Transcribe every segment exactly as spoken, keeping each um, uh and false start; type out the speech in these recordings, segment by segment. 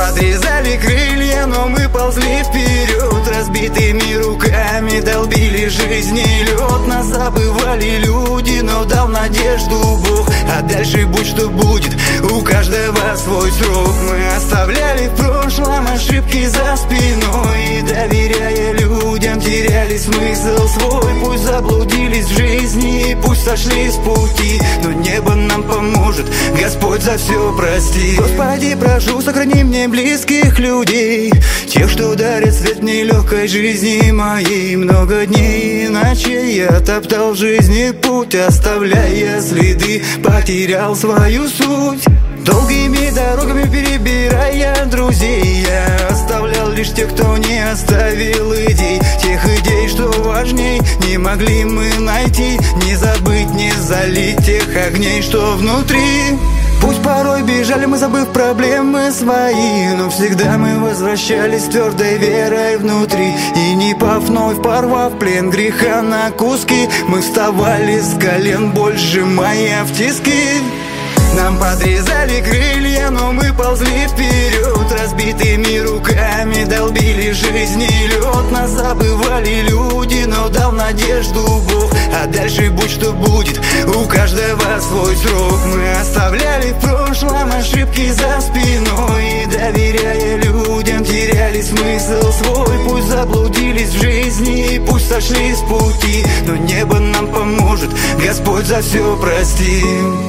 подрезали крылья, но мы ползли вперед. Разбитыми руками долбили жизни лед. Нас забывали люди, но дал надежду Бог. А дальше будь что будет, у каждого свой срок. Мы оставляли в прошлом ошибки за спиной, и, доверяя людям, теряли смысл свой. Пусть заблудились в жизни, и пусть сошли с пути, но небо нам поможет, Господь за все прости. Господи, прошу, сохрани мне близких людей, тех, что дарят свет в нелегкой жизни моей. Много дней и ночей я топтал в жизни путь, оставляя следы, потерял свою суть. Долгими дорогами перебирая друзей, я оставлял лишь тех, кто не оставил идей. Тех идей, что важней, не могли мы найти. Не забыть, не залить тех огней, что внутри. Пусть порой бежали мы, забыв проблемы свои, но всегда мы возвращались с твердой верой внутри. И не пав, вновь порвав плен греха на куски, мы вставали с колен, боль сжимая в тиски. Нам подрезали крылья, но мы ползли вперед. Разбитыми руками долбили жизни лед. Нас забывали люди, но дал надежду Бог. А дальше будь что будет, у каждого свой срок. Мы оставляли в прошлом ошибки за спиной, и, доверяя людям, теряли смысл свой. Пусть заблудились в жизни, и пусть сошли с пути, но небо нам поможет, Господь за все прости.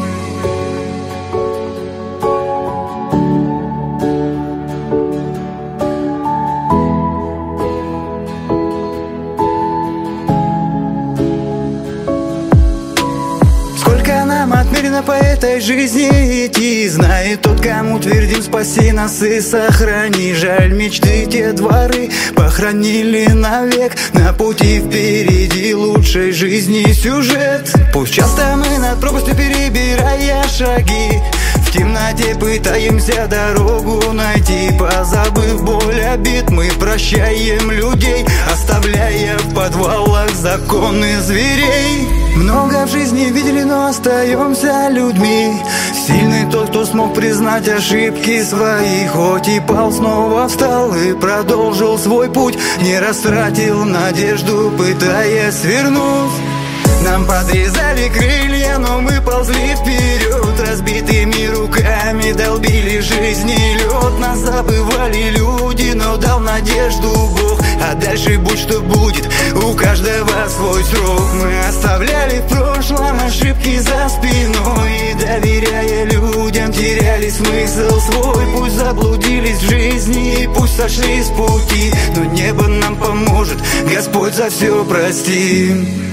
Нам отмерено по этой жизни идти, знает тот, кому твердим: спаси нас и сохрани. Жаль, мечты те дворы похоронили навек. На пути впереди лучшей жизни сюжет. Пусть часто мы над пропастью, перебирая шаги, в темноте пытаемся дорогу найти. Позабыв боль обид, мы прощаем людей, оставляя в подвалах законы зверей. Много в жизни видели, но остаемся людьми. Сильный тот, кто смог признать ошибки свои. Хоть и пал, снова встал и продолжил свой путь. Не растратил надежду, пытаясь свернуть. Нам подрезали крылья, но мы ползли вперед. Разбитыми руками долбили жизни лед. Нас забывали люди, но дал надежду Бог. А дальше будь что будет, у каждого свой срок. Мы оставляли в прошлом ошибки за спиной, и, доверяя людям, теряли смысл свой. Пусть заблудились в жизни, и пусть сошли с пути, но небо нам поможет, Господь за все прости.